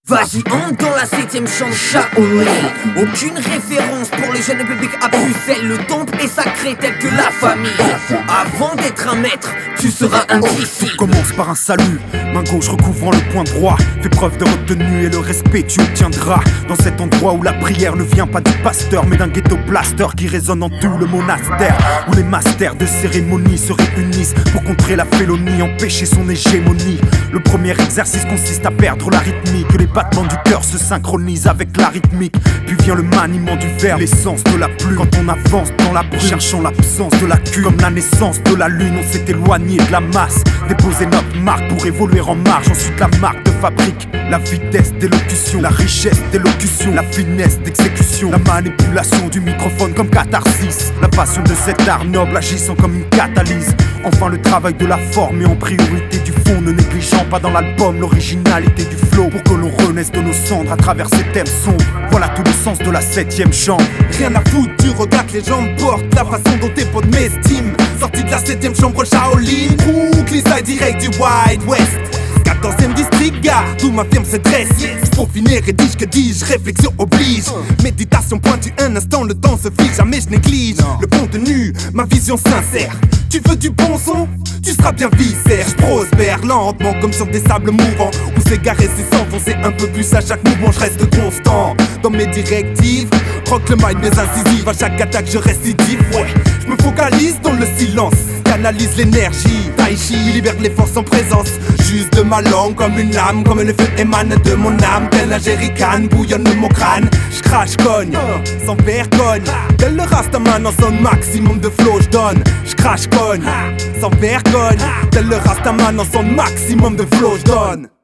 Vas-y, entre dans la 7ème chambre Shaolin. Aucune référence pour les jeunes publics à Bruxelles. Le temple est sacré tel que la famille. Avant d'être un maître, tu seras un disciple. Commence par un salut, main gauche recouvrant le poing droit. Fais preuve de retenue et le respect tu obtiendras. Dans cet endroit où la prière ne vient pas du pasteur, mais d'un ghetto blaster qui résonne en tout le monastère. Où les masters de cérémonie se réunissent pour contrer la félonie, empêcher son hégémonie. Le premier exercice consiste à perdre la rythmique. Les battements du cœur se synchronisent avec la rythmique. Puis vient le maniement du verbe, l'essence de la plume. Quand on avance dans la brume, cherchant l'absence de la cul. Comme la naissance de la lune, on s'est éloigné de la masse. Déposer notre marque pour évoluer en marge. Ensuite la marque de fabrique, la vitesse d'élocution, la richesse d'élocution, la finesse d'exécution, la manipulation du microphone comme catharsis. La passion de cet art noble agissant comme une catalyse. Enfin le travail de la forme et en priorité du fond, ne négligeant pas dans l'album l'originalité du flow. Pour que l'on renaisse de nos cendres à travers ces thèmes sombres. Voilà tout le sens de la 7ème chambre. Rien à foutre du regard que les gens portent, la façon dont tes potes m'estiment. Sorti de la 7ème chambre Shaolin, Brooklyn side direct du Wild West. 14ème district, gare, d'où ma firme se dresse. Pour finir, rédige, que dis-je, réflexion oblige. Méditation pointue, un instant, le temps se fiche. Jamais je néglige le contenu, ma vision sincère. Tu veux du bon son? Tu seras bien viscère. Je prospère lentement comme sur des sables mouvants. Où s'égarer c'est s'enfoncer un peu plus à chaque mouvement. Je reste constant dans mes directives. Rock le mind, mes incisives. À chaque attaque je récidive. Ouais, je me focalise dans le silence. Canalise l'énergie, tai chi, libère les forces en présence. Juste de ma langue comme une lame, comme le feu émane de mon âme. Tel un jerrycan, bouillonne mon crâne. Je crache, cogne, sans vergogne. Tel le rastaman en son maximum de flow, je donne. Je crache, cogne, sans vergogne. Tel le rastaman en son maximum de flow, je donne.